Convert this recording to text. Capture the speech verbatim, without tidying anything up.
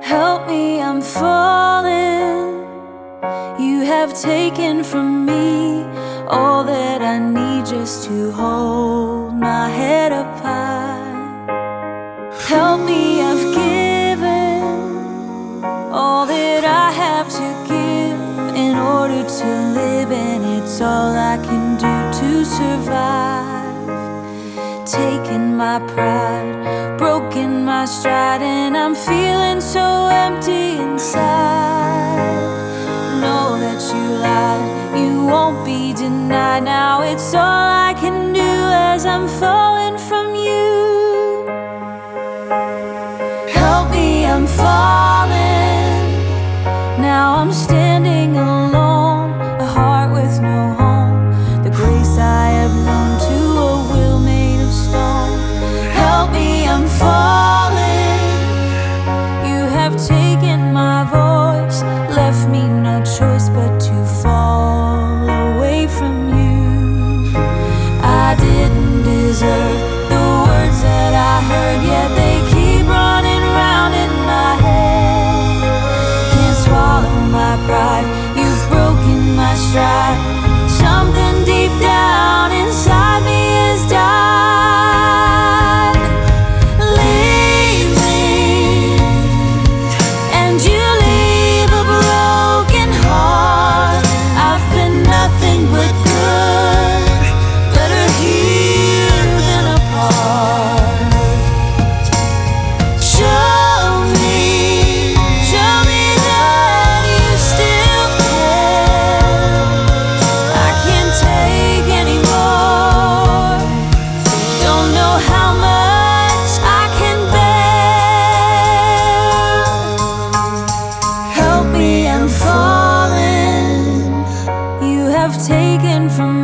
Help me, I'm falling. You have taken from me all that I need just to hold my head up high. Help me, I've given all that I have to give in order to live, and it's all I can do to survive. Taken my pride, broken my stride, and I'm feeling so empty inside. Know that you lied, you won't be denied. Now it's all I can do as I'm falling from you. Help me, I'm falling. Now I'm standing alone, a heart with no home. The grace I have known to a will made of stone. Help me, I'm falling. You have taken my voice, left me no choice but to fall away from you. I didn't deserve the words that I heard, yet they keep running round in my head. Can't swallow my pride, you've broken my stride. Something deep down inside me has died. Leave me, and you leave a broken heart. I've been nothing but good, better here than apart. Show me, show me that you still care. I can't take anymore, don't know how much I can bear. Help me, I'm falling. You have taken from